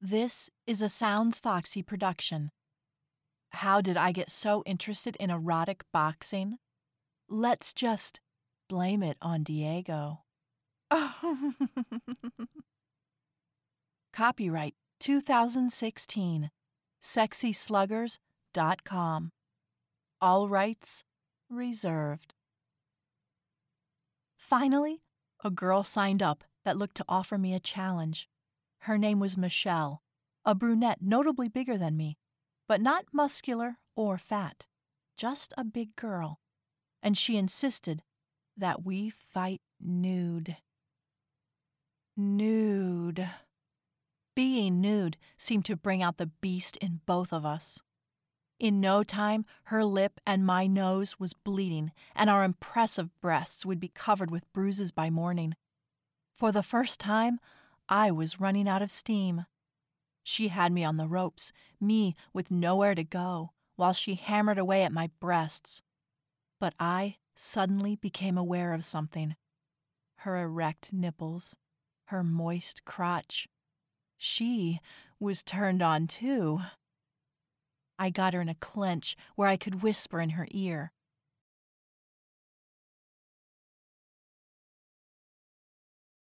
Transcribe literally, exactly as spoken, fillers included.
This is a Sounds Foxy production. How did I get so interested in erotic boxing? Let's just blame it on Diego. Copyright two thousand sixteen. sexy sluggers dot com. All rights reserved. Finally, a girl signed up that looked to offer me a challenge. Her name was Michelle, a brunette notably bigger than me, but not muscular or fat, just a big girl. And she insisted that we fight nude. Nude. Being nude seemed to bring out the beast in both of us. In no time, her lip and my nose was bleeding, and our impressive breasts would be covered with bruises by morning. For the first time, I was running out of steam. She had me on the ropes, me with nowhere to go, while she hammered away at my breasts. But I suddenly became aware of something. Her erect nipples, her moist crotch. She was turned on too. I got her in a clench where I could whisper in her ear.